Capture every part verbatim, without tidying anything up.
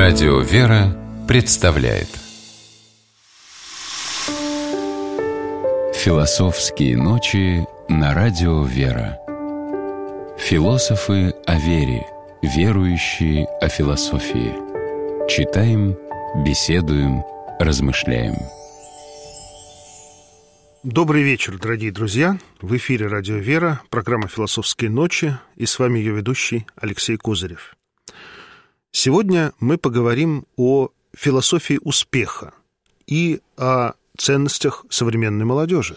Радио «Вера» представляет Философские ночи на Радио «Вера». Философы о вере, верующие о философии. Читаем, беседуем, размышляем. Добрый вечер, дорогие друзья. В эфире Радио «Вера», программа «Философские ночи», и с вами ее ведущий Алексей Козырев. Сегодня мы поговорим о философии успеха и о ценностях современной молодежи.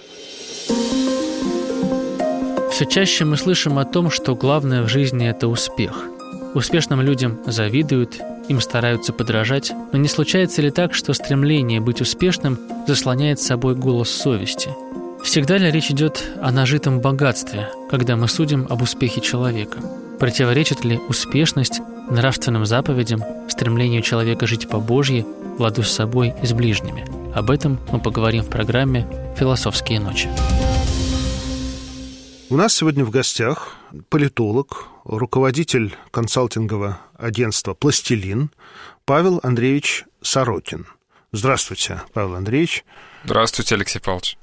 Все чаще мы слышим о том, что главное в жизни – это успех. Успешным людям завидуют, им стараются подражать, но не случается ли так, что стремление быть успешным заслоняет собой голос совести? Всегда ли речь идет о нажитом богатстве, когда мы судим об успехе человека? Противоречит ли успешность нравственным заповедям, стремлению человека жить по-божьи, в ладу с собой и с ближними? Об этом мы поговорим в программе «Философские ночи». У нас сегодня в гостях политолог, руководитель консалтингового агентства «Пластилин» Павел Андреевич Сорокин. Здравствуйте, Павел Андреевич. Здравствуйте, Алексей Павлович.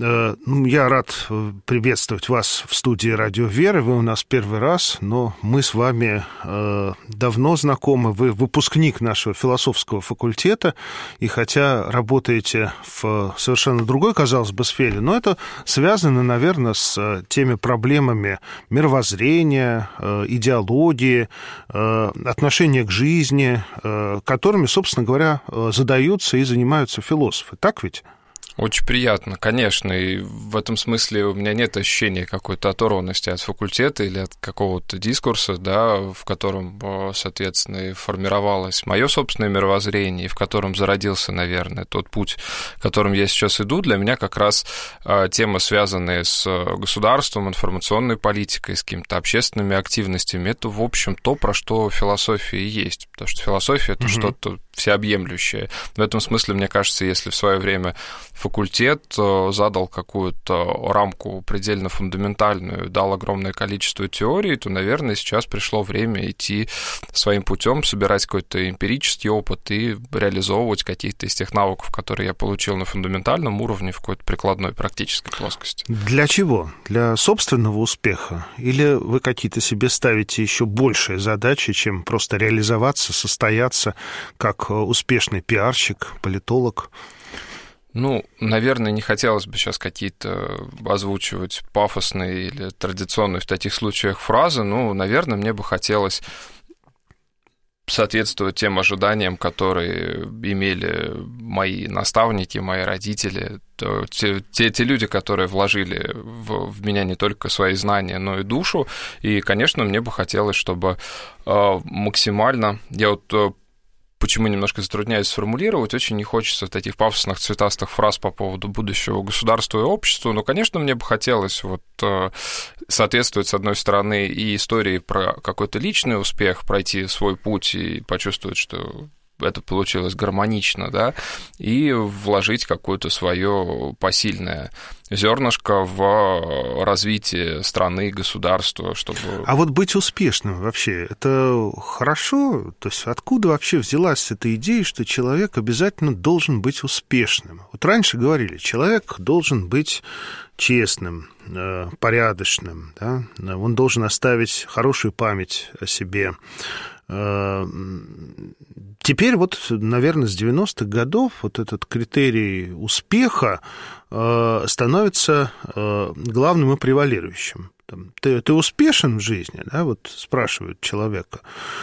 Я рад приветствовать вас в студии «Радио Вера». Вы у нас первый раз, но мы с вами давно знакомы. Вы выпускник нашего философского факультета, и хотя работаете в совершенно другой, казалось бы, сфере, но это связано, наверное, с теми проблемами мировоззрения, идеологии, отношения к жизни, которыми, собственно говоря, задаются и занимаются философы. Так ведь? Очень приятно, конечно, и в этом смысле у меня нет ощущения какой-то оторванности от факультета или от какого-то дискурса, да, в котором, соответственно, и формировалось мое собственное мировоззрение, и в котором зародился, наверное, тот путь, которым я сейчас иду. Для меня как раз темы, связанные с государством, информационной политикой, с какими-то общественными активностями, это, в общем, то, про что философия и есть, потому что философия — это mm-hmm. что-то всеобъемлющее. В этом смысле, мне кажется, если в свое время факультет задал какую-то рамку предельно фундаментальную, дал огромное количество теорий, то, наверное, сейчас пришло время идти своим путем, собирать какой-то эмпирический опыт и реализовывать какие-то из тех навыков, которые я получил на фундаментальном уровне, в какой-то прикладной практической плоскости. Для чего? Для собственного успеха? Или вы какие-то себе ставите еще большие задачи, чем просто реализоваться, состояться как успешный пиарщик, политолог? Ну, наверное, не хотелось бы сейчас какие-то озвучивать пафосные или традиционные в таких случаях фразы, но, наверное, мне бы хотелось соответствовать тем ожиданиям, которые имели мои наставники, мои родители, те, те, те люди, которые вложили в, в меня не только свои знания, но и душу. И, конечно, мне бы хотелось, чтобы максимально... Я вот... Почему немножко затрудняюсь сформулировать, очень не хочется таких пафосных, цветастых фраз по поводу будущего государства и общества, но, конечно, мне бы хотелось вот соответствовать, с одной стороны, и истории про какой-то личный успех, пройти свой путь и почувствовать, что это получилось гармонично, да, и вложить какое-то свое посильное зернышко в развитие страны, государства, чтобы... А вот быть успешным вообще, это хорошо? То есть откуда вообще взялась эта идея, что человек обязательно должен быть успешным? Вот раньше говорили, человек должен быть честным, порядочным, да? Он должен оставить хорошую память о себе. Теперь вот, наверное, с девяностых годов вот этот критерий успеха становится главным и превалирующим. Ты, ты успешен в жизни, да, вот спрашивают человека.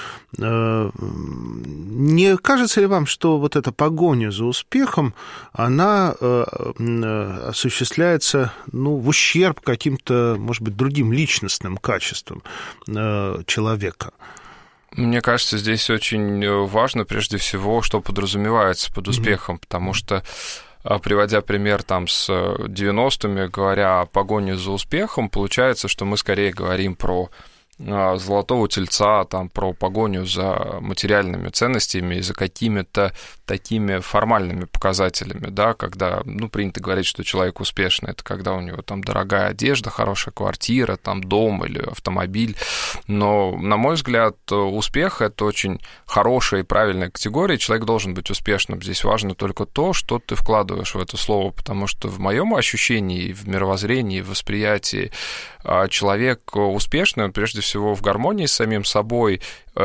Не кажется ли вам, что вот эта погоня за успехом, она осуществляется, ну, в ущерб каким-то, может быть, другим личностным качествам человека? Мне кажется, здесь очень важно, прежде всего, что подразумевается под успехом, mm-hmm. потому что, приводя пример там с девяностыми, говоря о погоне за успехом, получается, что мы скорее говорим про золотого тельца, там, про погоню за материальными ценностями и за какими-то такими формальными показателями, да, когда, ну, принято говорить, что человек успешный, это когда у него там дорогая одежда, хорошая квартира, там, дом или автомобиль, но, на мой взгляд, успех — это очень хорошая и правильная категория, человек должен быть успешным, здесь важно только то, что ты вкладываешь в это слово, потому что в моем ощущении, в мировоззрении, в восприятии человек успешный, он прежде всего в гармонии с самим собой,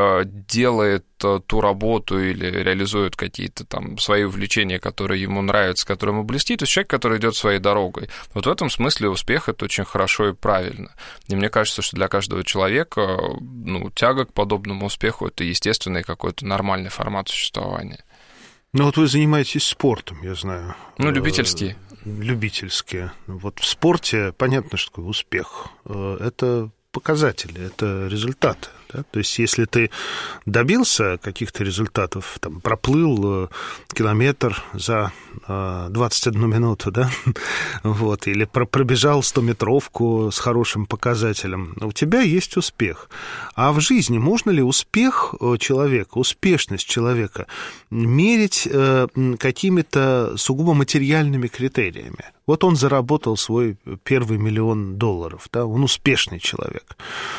делает ту работу или реализует какие-то там свои увлечения, которые ему нравятся, которые ему блестит, то есть человек, который идет своей дорогой. Вот в этом смысле успех — это очень хорошо и правильно. И мне кажется, что для каждого человека, ну, тяга к подобному успеху — это естественный какой-то нормальный формат существования. Ну, вот вы занимаетесь спортом, я знаю. Ну, любительский. Любительские. Вот в спорте понятно, что такое успех. Это показатели, это результаты. Да? То есть, если ты добился каких-то результатов, там, проплыл километр за двадцать одну минуту, да? Вот, или пробежал стометровку с хорошим показателем, у тебя есть успех. А в жизни можно ли успех человека, успешность человека мерить какими-то сугубо материальными критериями? Вот он заработал свой первый миллион долларов, да? Он успешный человек.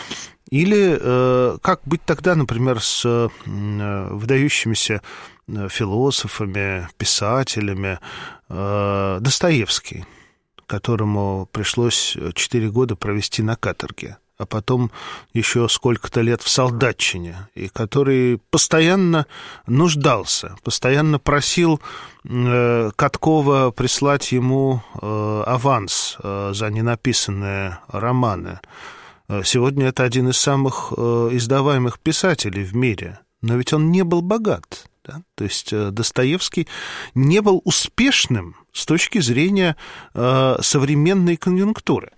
Или э, как быть тогда, например, с э, выдающимися философами, писателями? Э, Достоевский, которому пришлось четыре года провести на каторге, а потом еще сколько-то лет в солдатчине, и который постоянно нуждался, постоянно просил э, Каткова прислать ему э, аванс э, за ненаписанные романы. Сегодня это один из самых издаваемых писателей в мире, но ведь он не был богат. Да? То есть Достоевский не был успешным с точки зрения современной конъюнктуры.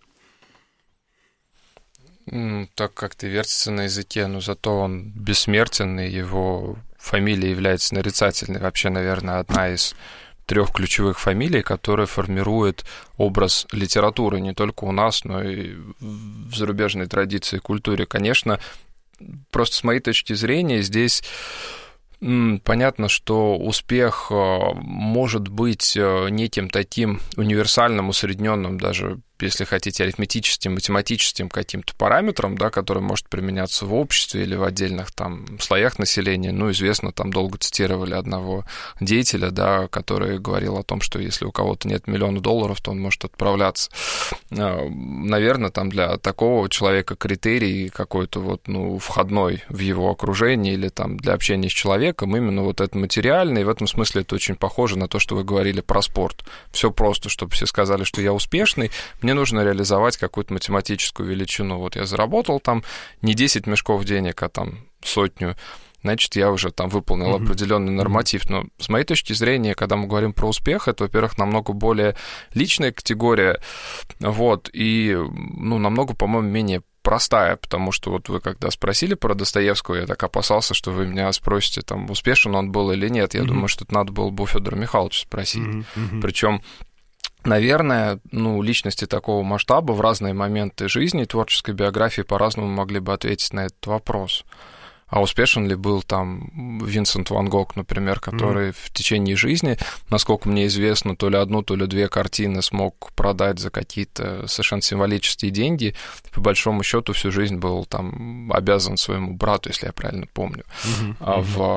Так как-то вертится на языке, но зато он бессмертен, и его фамилия является нарицательной. Вообще, наверное, одна из трех ключевых фамилий, которые формируют образ литературы не только у нас, но и в зарубежной традиции и культуре. Конечно, просто с моей точки зрения здесь понятно, что успех может быть неким таким универсальным, усредненным, даже, если хотите, арифметическим, математическим каким-то параметром, да, который может применяться в обществе или в отдельных там слоях населения. Ну, известно, там долго цитировали одного деятеля, да, который говорил о том, что если у кого-то нет миллиона долларов, то он может отправляться. Наверное, там для такого человека критерий какой-то вот, ну, входной в его окружение или там для общения с человеком именно вот это материальное, и в этом смысле это очень похоже на то, что вы говорили про спорт. Все просто, чтобы все сказали, что я успешный, мне нужно реализовать какую-то математическую величину. Вот я заработал там не десять мешков денег, а там сотню, значит, я уже там выполнил mm-hmm. определенный норматив. Но с моей точки зрения, когда мы говорим про успех, это, во-первых, намного более личная категория, вот, и, ну, намного, по-моему, менее простая, потому что вот вы когда спросили про Достоевского, я так опасался, что вы меня спросите, там, успешен он был или нет. Я mm-hmm. думаю, что это надо было бы у Федора Михайловича спросить. Mm-hmm. Причем, наверное, ну, личности такого масштаба в разные моменты жизни и творческой биографии по-разному могли бы ответить на этот вопрос. А успешен ли был там Винсент Ван Гог, например, который mm. в течение жизни, насколько мне известно, то ли одну, то ли две картины смог продать за какие-то совершенно символические деньги. По большому счету всю жизнь был там обязан своему брату, если я правильно помню. Mm-hmm. А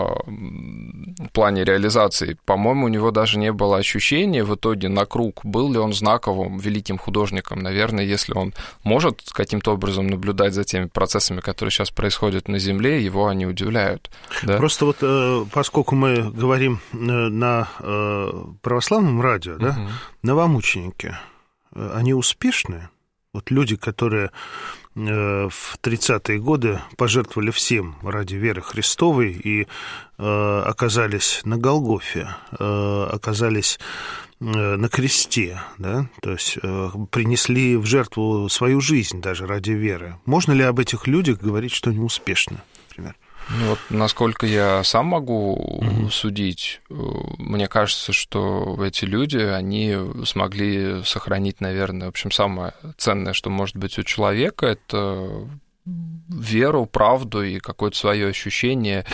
в плане реализации, по-моему, у него даже не было ощущения в итоге на круг, был ли он знаковым великим художником. Наверное, если он может каким-то образом наблюдать за теми процессами, которые сейчас происходят на Земле, его они удивляют. Да? Просто вот поскольку мы говорим на православном радио, да, угу. новомученики, они успешны? Вот люди, которые в тридцатые годы пожертвовали всем ради веры Христовой и оказались на Голгофе, оказались на кресте, да, то есть принесли в жертву свою жизнь даже ради веры. Можно ли об этих людях говорить, что они успешны? Например. Ну, вот насколько я сам могу mm-hmm. судить, мне кажется, что эти люди, они смогли сохранить, наверное, в общем, самое ценное, что может быть у человека, это веру, правду и какое-то свое ощущение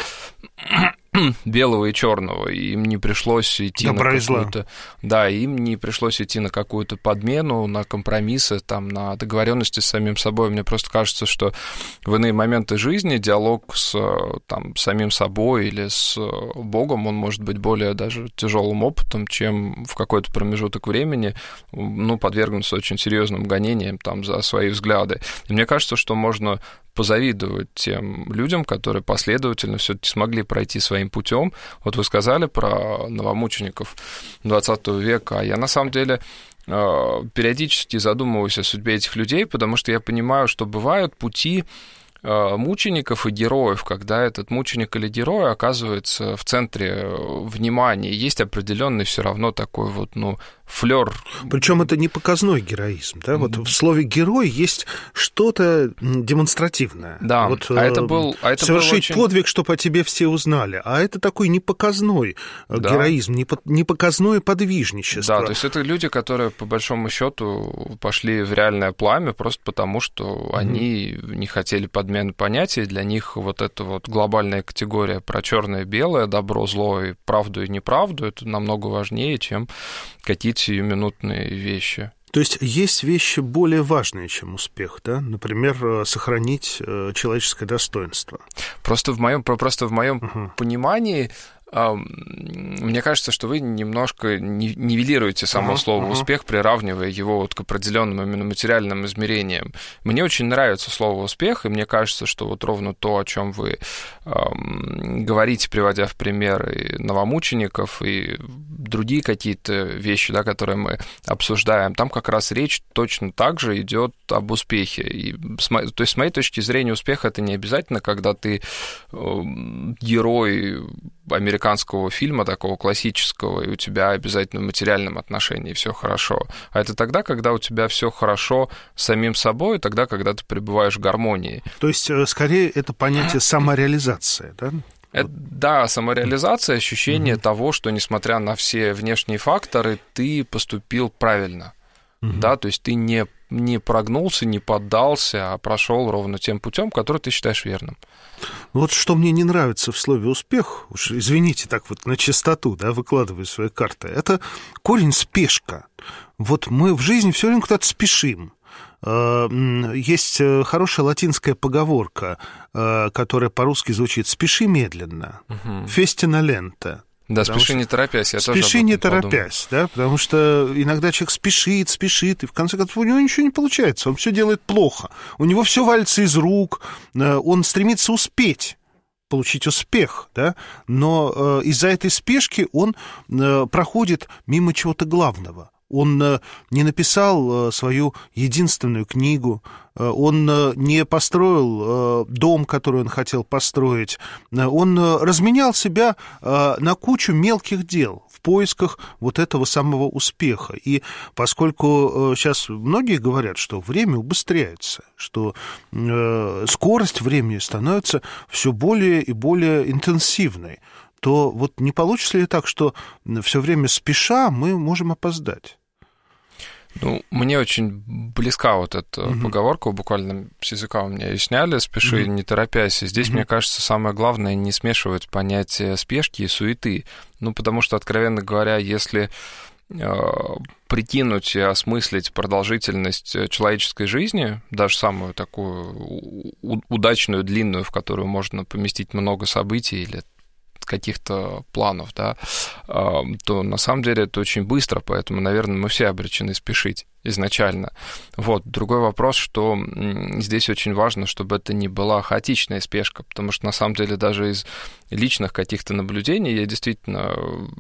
белого и черного, и им не пришлось идти Добра на и зла. какую-то... Да, им не пришлось идти на какую-то подмену, на компромиссы, там, на договоренности с самим собой. Мне просто кажется, что в иные моменты жизни диалог с там, самим собой или с Богом, он может быть более даже тяжелым опытом, чем в какой-то промежуток времени, ну, подвергнуться очень серьезным гонениям там, за свои взгляды. И мне кажется, что можно позавидовать тем людям, которые последовательно все-таки смогли пройти своим путем. Вот вы сказали про новомучеников двадцатого века, а я на самом деле периодически задумываюсь о судьбе этих людей, потому что я понимаю, что бывают пути мучеников и героев, когда этот мученик или герой оказывается в центре внимания. Есть определенный все равно такой вот, ну, флёр. Причем это не показной героизм, да? Вот в слове «герой» есть что-то демонстративное. Да, вот, а это был... А это совершить был очень... подвиг, чтобы о тебе все узнали. А это такой непоказной да. героизм, непоказное подвижничество. Да, то есть это люди, которые, по большому счету, пошли в реальное пламя просто потому, что mm-hmm. они не хотели подмены понятий. Для них вот эта вот глобальная категория про черное и белое, добро, зло и правду и неправду, это намного важнее, чем какие-то сиюминутные вещи. То есть есть вещи более важные, чем успех, да? Например, сохранить человеческое достоинство. Просто в моем, просто в моем uh-huh. понимании мне кажется, что вы немножко нивелируете само uh-huh, слово uh-huh. «успех», приравнивая его вот к определенным именно материальным измерениям. Мне очень нравится слово «успех», и мне кажется, что вот ровно то, о чем вы эм, говорите, приводя в пример и новомучеников, и другие какие-то вещи, да, которые мы обсуждаем, там как раз речь точно так же идет об успехе. И, то есть, с моей точки зрения, успех — это не обязательно, когда ты э, герой американского фильма, такого классического, и у тебя обязательно в материальном отношении все хорошо. А это тогда, когда у тебя все хорошо с самим собой, тогда, когда ты пребываешь в гармонии. То есть, скорее, это понятие самореализации, да? Это, да, самореализация, ощущение mm-hmm. того, что, несмотря на все внешние факторы, ты поступил правильно. Mm-hmm. Да, то есть ты не, не прогнулся, не поддался, а прошел ровно тем путем, который ты считаешь верным. Вот что мне не нравится в слове «успех», уж извините, так вот на чистоту, да, выкладываю свои карты, это корень «спешка». Вот мы в жизни все время куда-то спешим. Есть хорошая латинская поговорка, которая по-русски звучит «спеши медленно», угу. «фестина лента». Да, потому спеши не торопясь, я тоже Спеши не торопясь, подумал. Да, потому что иногда человек спешит, спешит, и в конце концов у него ничего не получается, он все делает плохо, у него все валится из рук, он стремится успеть, получить успех, да, но из-за этой спешки он проходит мимо чего-то главного. Он не написал свою единственную книгу, он не построил дом, который он хотел построить, он разменял себя на кучу мелких дел в поисках вот этого самого успеха. И поскольку сейчас многие говорят, что время убыстряется, что скорость времени становится все более и более интенсивной, то вот не получится ли так, что все время спеша мы можем опоздать? Ну, мне очень близка вот эта uh-huh. поговорка, буквально с языка у меня ее сняли, спеши, uh-huh. не торопясь. И здесь, uh-huh. мне кажется, самое главное не смешивать понятия спешки и суеты. Ну, потому что, откровенно говоря, если э, прикинуть и осмыслить продолжительность человеческой жизни, даже самую такую удачную, длинную, в которую можно поместить много событий или каких-то планов, да, то на самом деле это очень быстро, поэтому, наверное, мы все обречены спешить изначально. Вот. Другой вопрос, что здесь очень важно, чтобы это не была хаотичная спешка, потому что, на самом деле, даже из личных каких-то наблюдений я действительно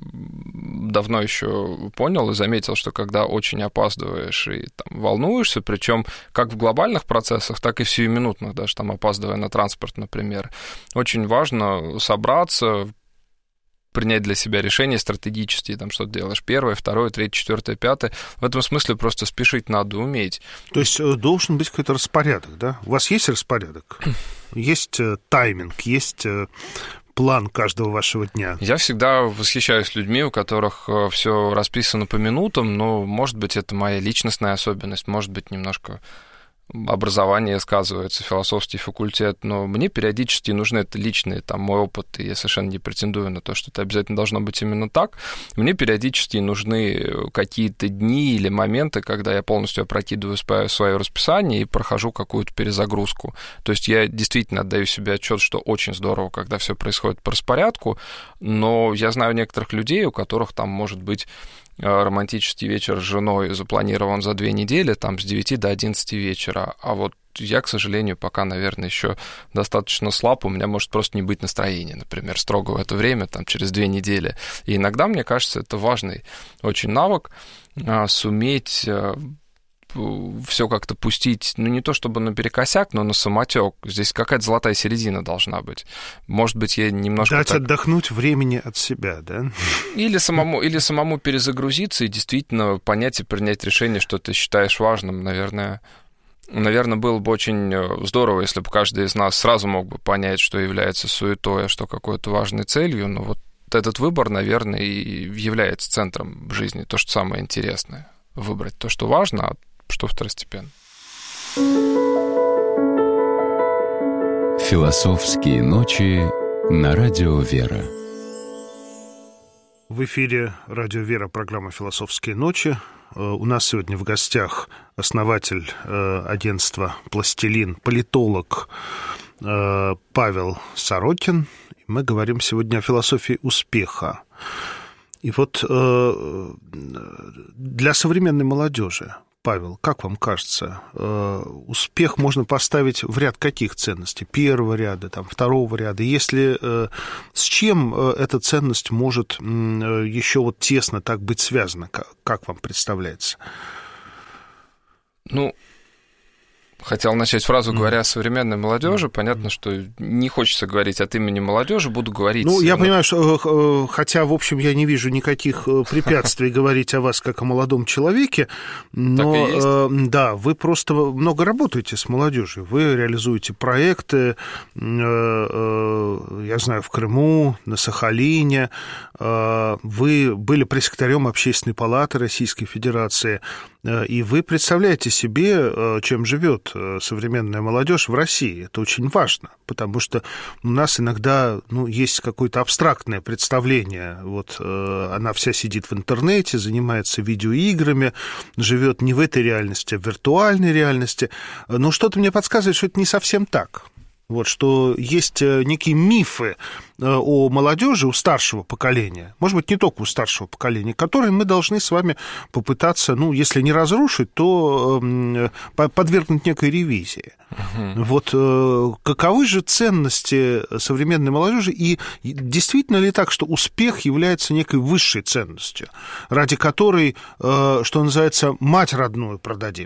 давно еще понял и заметил, что когда очень опаздываешь и там, волнуешься, причем как в глобальных процессах, так и в сиюминутных, даже там опаздывая на транспорт, например, очень важно собраться, принять для себя решение стратегические, там что ты делаешь первое, второе, третье, четвертое, пятое. В этом смысле просто спешить надо уметь. То есть должен быть какой-то распорядок, да? У вас есть распорядок? Есть тайминг, есть план каждого вашего дня? Я всегда восхищаюсь людьми, у которых все расписано по минутам, но, может быть, это моя личностная особенность, может быть, немножко образование сказывается, философский факультет, но мне периодически нужны это личные, там, мой опыт, и я совершенно не претендую на то, что это обязательно должно быть именно так. Мне периодически нужны какие-то дни или моменты, когда я полностью опрокидываю свое расписание и прохожу какую-то перезагрузку. То есть я действительно отдаю себе отчет, что очень здорово, когда все происходит по распорядку, но я знаю некоторых людей, у которых там может быть романтический вечер с женой запланирован за две недели, там, с девяти до одиннадцати вечера, а вот я, к сожалению, пока, наверное, еще достаточно слаб, у меня может просто не быть настроения, например, строго в это время, там, через две недели. И иногда, мне кажется, это важный очень навык, суметь все как-то пустить, ну, не то чтобы наперекосяк, но на самотек. Здесь какая-то золотая середина должна быть. Может быть, я немножко... Дать так... отдохнуть времени от себя, да? Или самому, или самому перезагрузиться и действительно понять и принять решение, что ты считаешь важным, наверное... Наверное, было бы очень здорово, если бы каждый из нас сразу мог бы понять, что является суетой, а что какой-то важной целью, но вот этот выбор, наверное, и является центром жизни, то, что самое интересное. Выбрать то, что важно, а что второстепенно. Философские ночи на Радио Вера. В эфире Радио Вера, программа «Философские ночи». У нас сегодня в гостях основатель агентства «Пластилин», политолог Павел Сорокин. Мы говорим сегодня о философии успеха. И вот для современной молодежи, Павел, как вам кажется, успех можно поставить в ряд каких ценностей? Первого ряда, там, второго ряда. Если с чем эта ценность может еще вот тесно так быть связана, как вам представляется? Ну, хотел начать фразу, говоря о современной молодежи. Понятно, что не хочется говорить от имени молодежи, буду говорить... Ну, я понимаю, что, хотя, в общем, я не вижу никаких препятствий говорить о вас как о молодом человеке, но, да, вы просто много работаете с молодежью, вы реализуете проекты, я знаю, в Крыму, на Сахалине, вы были пресс-секретарем Общественной палаты Российской Федерации, и вы представляете себе, чем живет современная молодежь в России. Это очень важно, потому что у нас иногда, ну, есть какое-то абстрактное представление. Вот она вся сидит в интернете, занимается видеоиграми, живет не в этой реальности, а в виртуальной реальности. Но что-то мне подсказывает, что это не совсем так. Вот, что есть некие мифы о молодежи у старшего поколения, может быть, не только у старшего поколения, которые мы должны с вами попытаться, ну, если не разрушить, то подвергнуть некой ревизии. Uh-huh. Вот каковы же ценности современной молодежи, и действительно ли так, что успех является некой высшей ценностью, ради которой, что называется, мать родную продадим?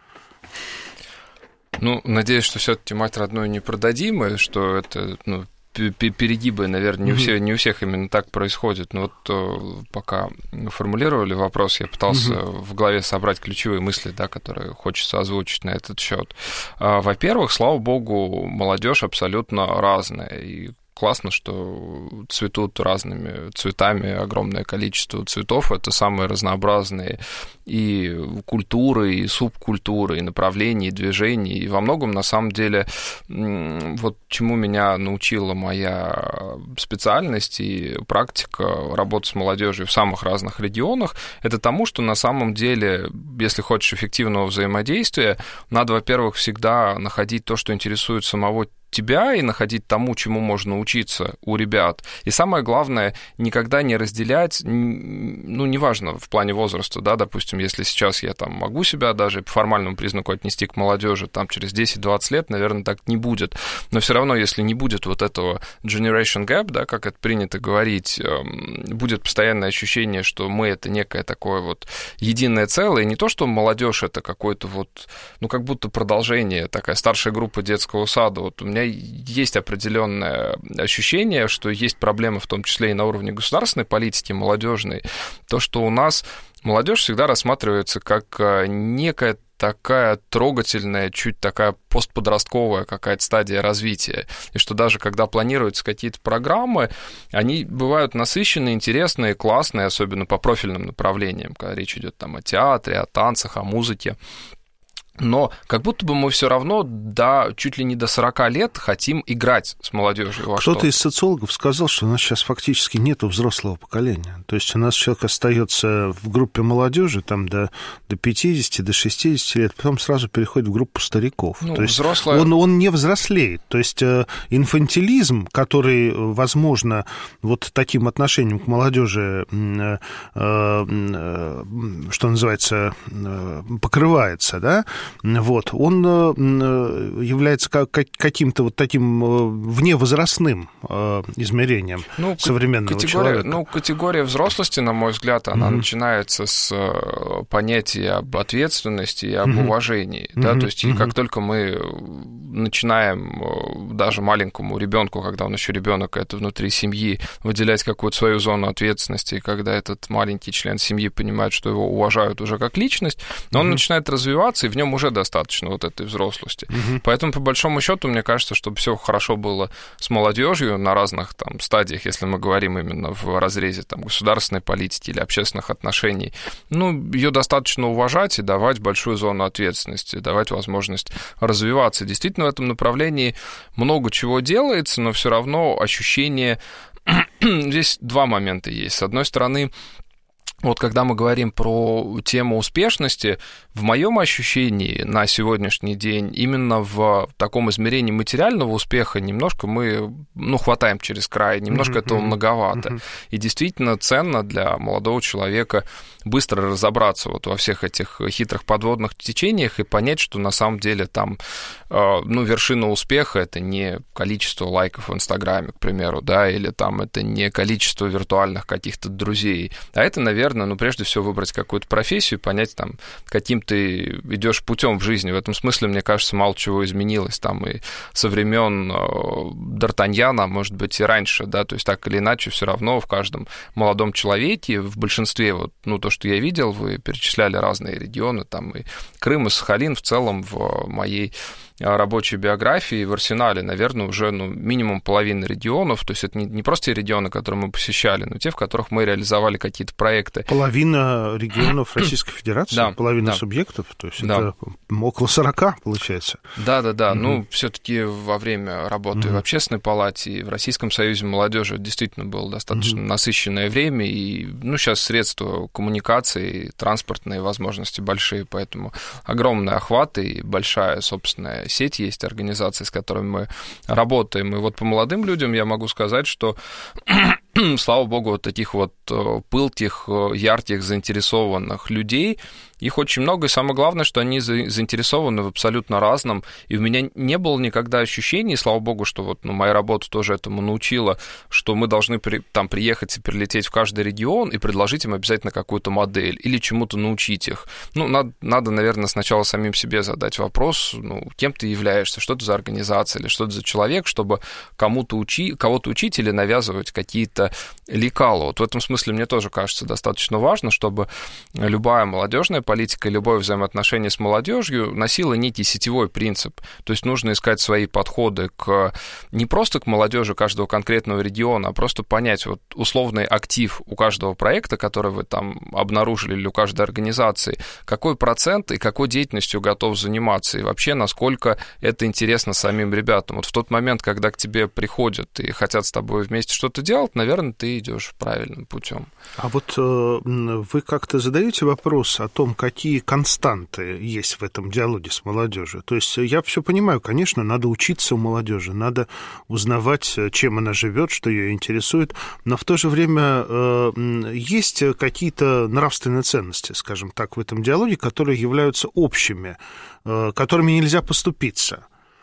Ну, надеюсь, что все-таки мать родную не продадим, и что это, ну, перегибы, наверное, не у, всех, не у всех именно так происходит. Но вот пока формулировали вопрос, я пытался uh-huh. в голове собрать ключевые мысли, да, которые хочется озвучить на этот счет. Во-первых, слава богу, молодежь абсолютно разная, и классно, что цветут разными цветами, огромное количество цветов, это самые разнообразные и культуры, и субкультуры, и направления, и движения, и во многом, на самом деле, вот чему меня научила моя специальность и практика работы с молодежью в самых разных регионах, это тому, что на самом деле, если хочешь эффективного взаимодействия, надо, во-первых, всегда находить то, что интересует самого тебя, и находить тому, чему можно учиться у ребят. И самое главное, никогда не разделять, ну, неважно, в плане возраста, да, допустим, если сейчас я там могу себя даже по формальному признаку отнести к молодежи, там через десять-двадцать лет, наверное, так не будет. Но все равно, если не будет вот этого generation gap, да, как это принято говорить, будет постоянное ощущение, что мы — это некое такое вот единое целое, и не то, что молодежь — это какое-то вот, ну, как будто продолжение, такая старшая группа детского сада. Вот у меня есть определенное ощущение, что есть проблемы, в том числе и на уровне государственной политики молодежной, то, что у нас молодежь всегда рассматривается как некая такая трогательная, чуть такая постподростковая какая-то стадия развития. И что даже когда планируются какие-то программы, они бывают насыщенные, интересные, классные, особенно по профильным направлениям, когда речь идет там о театре, о танцах, о музыке. Но как будто бы мы все равно до, чуть ли не до сорока лет хотим играть с молодежью во Кто-то что-то. из социологов сказал, что у нас сейчас фактически нет взрослого поколения. То есть у нас человек остается в группе молодежи там, до, до пятидесяти, до шестидесяти лет, потом сразу переходит в группу стариков. Ну, То есть взрослая... он, он не взрослеет. То есть инфантилизм, который, возможно, вот таким отношением к молодежи, что называется, покрывается, да, вот, он является каким-то вот таким вневозрастным измерением ну, современного человека. Ну, категория взрослости, на мой взгляд, она mm-hmm. начинается с понятия об ответственности и об mm-hmm. уважении. Mm-hmm. Да? То есть, mm-hmm. как только мы начинаем даже маленькому ребенку, когда он еще ребенок, это внутри семьи, выделять какую-то свою зону ответственности, и когда этот маленький член семьи понимает, что его уважают уже как личность, mm-hmm. он начинает развиваться, и в нем уже достаточно вот этой взрослости. Mm-hmm. Поэтому, по большому счету, мне кажется, чтобы все хорошо было с молодежью на разных там стадиях, если мы говорим именно в разрезе там, государственной политики или общественных отношений, ну, ее достаточно уважать и давать большую зону ответственности, давать возможность развиваться. Действительно, в этом направлении много чего делается, но все равно ощущение... Здесь два момента есть. С одной стороны, вот когда мы говорим про тему успешности, в моем ощущении на сегодняшний день именно в таком измерении материального успеха немножко мы, ну, хватаем через край, немножко mm-hmm. этого многовато. Mm-hmm. И действительно ценно для молодого человека быстро разобраться вот во всех этих хитрых подводных течениях и понять, что на самом деле там, ну, вершина успеха — это не количество лайков в Инстаграме, к примеру, да, или там это не количество виртуальных каких-то друзей, а это, наверное, ну, прежде всего выбрать какую-то профессию, понять, там, каким ты идешь путем в жизни. В этом смысле, мне кажется, мало чего изменилось там и со времен Д'Артаньяна, может быть, и раньше, да, то есть так или иначе все равно в каждом молодом человеке, в большинстве, вот, ну, то, что я видел, вы перечисляли разные регионы, там и Крым, и Сахалин в целом в моей рабочей биографии в арсенале, наверное, уже ну, минимум половины регионов, то есть это не, не просто регионы, которые мы посещали, но те, в которых мы реализовали какие-то проекты. Половина регионов Российской Федерации, да, половина да. субъектов, то есть да. это около сорока, получается. Да-да-да, угу. ну, все-таки во время работы угу. в Общественной палате и в Российском союзе молодежи действительно было достаточно угу. насыщенное время, и, ну, сейчас средства коммуникации, транспортные возможности большие, поэтому огромный охват и большая собственная сеть есть, организации, с которыми мы работаем. И вот по молодым людям я могу сказать, что слава богу, вот таких вот пылких, ярких, заинтересованных людей, их очень много, и самое главное, что они заинтересованы в абсолютно разном, и у меня не было никогда ощущений, слава богу, что вот ну, моя работа тоже этому научила, что мы должны при, там приехать и прилететь в каждый регион и предложить им обязательно какую-то модель или чему-то научить их. Ну, надо, надо, наверное, сначала самим себе задать вопрос, ну, кем ты являешься, что это за организация или что это за человек, чтобы кому-то учи, кого-то учить или навязывать какие-то лекала. Вот в этом смысле мне тоже кажется достаточно важно, чтобы любая молодежная политика, любое взаимоотношение с молодежью носило некий сетевой принцип. То есть нужно искать свои подходы к не просто к молодежи каждого конкретного региона, а просто понять вот условный актив у каждого проекта, который вы там обнаружили, или у каждой организации, какой процент и какой деятельностью готов заниматься, и вообще насколько это интересно самим ребятам. Вот в тот момент, когда к тебе приходят и хотят с тобой вместе что-то делать, наверное, ты идешь правильным путем. А вот э, вы как-то задаете вопрос о том, какие константы есть в этом диалоге с молодежью? То есть я все понимаю, конечно, надо учиться у молодежи, надо узнавать, чем она живет, что ее интересует, но в то же время э, есть какие-то нравственные ценности, скажем так, в этом диалоге, которые являются общими, э, которыми нельзя поступиться.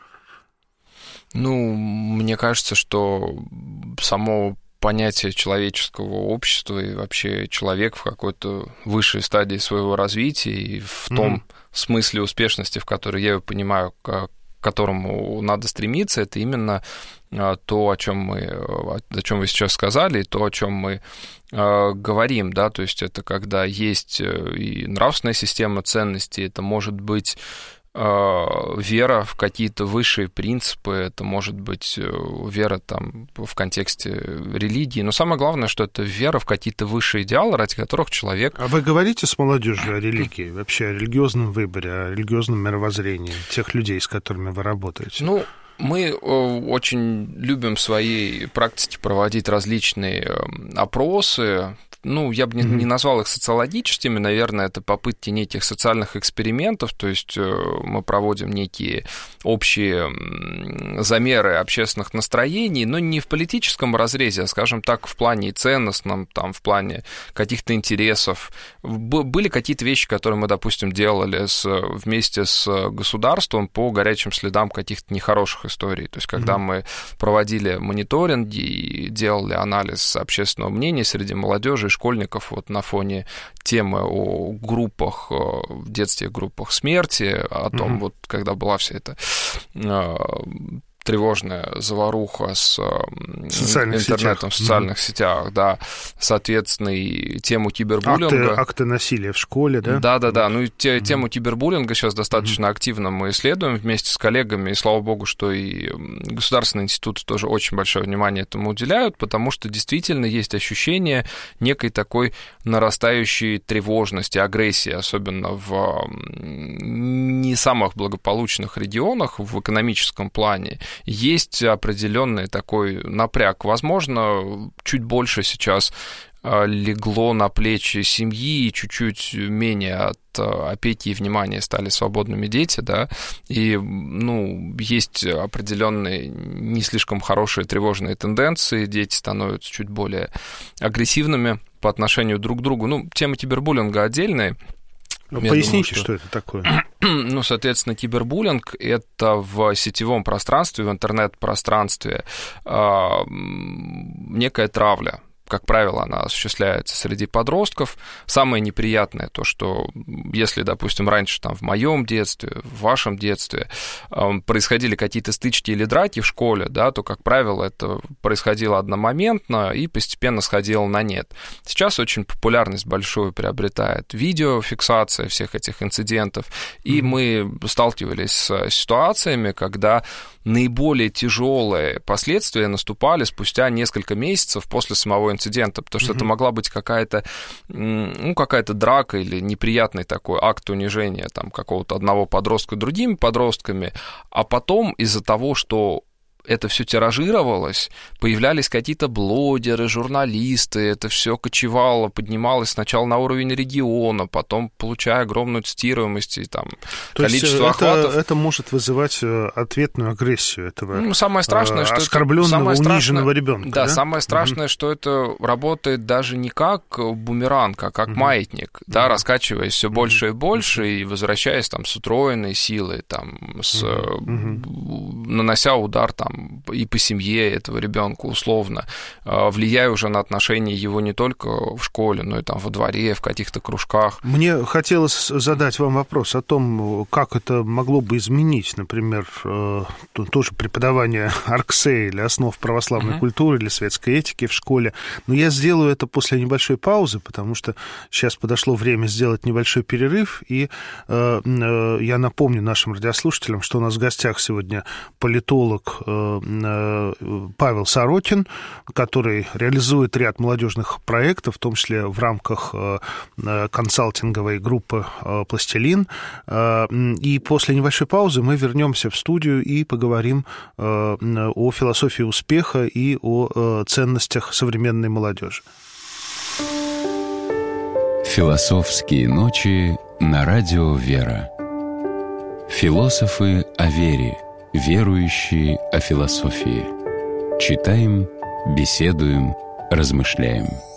Ну, мне кажется, что само понятие человеческого общества и вообще человек в какой-то высшей стадии своего развития и в mm-hmm. том смысле успешности, в которой я его понимаю, к которому надо стремиться, это именно то, о чем мы, о чем вы сейчас сказали, и то, о чем мы говорим, да, то есть это когда есть и нравственная система ценностей, это может быть вера в какие-то высшие принципы, это может быть вера там в контексте религии, но самое главное, что это вера в какие-то высшие идеалы, ради которых человек... А вы говорите с молодежью о религии, вообще о религиозном выборе, о религиозном мировоззрении тех людей, с которыми вы работаете? Ну, мы очень любим в своей практике проводить различные опросы. Ну, я бы не, не назвал их социологическими, наверное, это попытки неких социальных экспериментов, то есть мы проводим некие общие замеры общественных настроений, но не в политическом разрезе, а, скажем так, в плане ценностном, там, в плане каких-то интересов. Были какие-то вещи, которые мы, допустим, делали с, вместе с государством по горячим следам каких-то нехороших историй, то есть когда mm-hmm. мы проводили мониторинги и делали анализ общественного мнения среди молодежи, школьников вот на фоне темы о группах в детстве, группах смерти, о том, mm-hmm. вот когда была вся эта э, тревожная заваруха с социальных интернетом, сетях. в социальных mm-hmm. сетях, да, соответственно, и тему кибербуллинга. Акты, акты насилия в школе, да? Да-да-да, ну и те, mm-hmm. тему кибербуллинга сейчас достаточно mm-hmm. активно мы исследуем вместе с коллегами, и слава богу, что и государственные институты тоже очень большое внимание этому уделяют, потому что действительно есть ощущение некой такой нарастающей тревожности, агрессии, особенно в не самых благополучных регионах в экономическом плане. Есть определенный такой напряг. Возможно, чуть больше сейчас легло на плечи семьи, и чуть-чуть менее от опеки и внимания стали свободными дети, да, и, ну, есть определенные не слишком хорошие тревожные тенденции, дети становятся чуть более агрессивными по отношению друг к другу. Ну, тема кибербуллинга отдельная. Поясните, думаю, что... что это такое? Ну, соответственно, кибербуллинг — это в сетевом пространстве, в интернет-пространстве э, некая травля. Как правило, она осуществляется среди подростков. Самое неприятное то, что если, допустим, раньше там, в моем детстве, в вашем детстве э, происходили какие-то стычки или драки в школе, да, то, как правило, это происходило одномоментно и постепенно сходило на нет. Сейчас очень популярность большую приобретает видеофиксация всех этих инцидентов, и mm-hmm. мы сталкивались с ситуациями, когда наиболее тяжелые последствия наступали спустя несколько месяцев после самого инцидента, потому что mm-hmm. это могла быть какая-то, ну, какая-то драка или неприятный такой акт унижения там, какого-то одного подростка другими подростками, а потом из-за того, что это все тиражировалось, появлялись какие-то блогеры, журналисты, это все кочевало, поднималось сначала на уровень региона, потом получая огромную цитируемость и там То количество есть это, охватов. Это может вызывать ответную агрессию этого ну, самое страшное, что оскорбленного, это, униженного ребенка. Да, да, самое страшное, угу. что это работает даже не как бумеранг, а как угу. маятник, угу. да, раскачиваясь все угу. больше и больше угу. и возвращаясь там с утроенной силой, там, с, угу. нанося удар там и по семье этого ребенка условно, влияя уже на отношения его не только в школе, но и там во дворе, в каких-то кружках. Мне хотелось задать вам вопрос о том, как это могло бы изменить, например, тоже преподавание АРКСЭ или основ православной uh-huh. культуры или светской этики в школе. Но я сделаю это после небольшой паузы, потому что сейчас подошло время сделать небольшой перерыв, и э, э, я напомню нашим радиослушателям, что у нас в гостях сегодня политолог Павел Сорокин, который реализует ряд молодежных проектов, в том числе в рамках консалтинговой группы «Пластилин». И после небольшой паузы мы вернемся в студию и поговорим о философии успеха и о ценностях современной молодежи. Философские ночи на радио «Вера». Философы о вере. Верующие о философии. Читаем, беседуем, размышляем.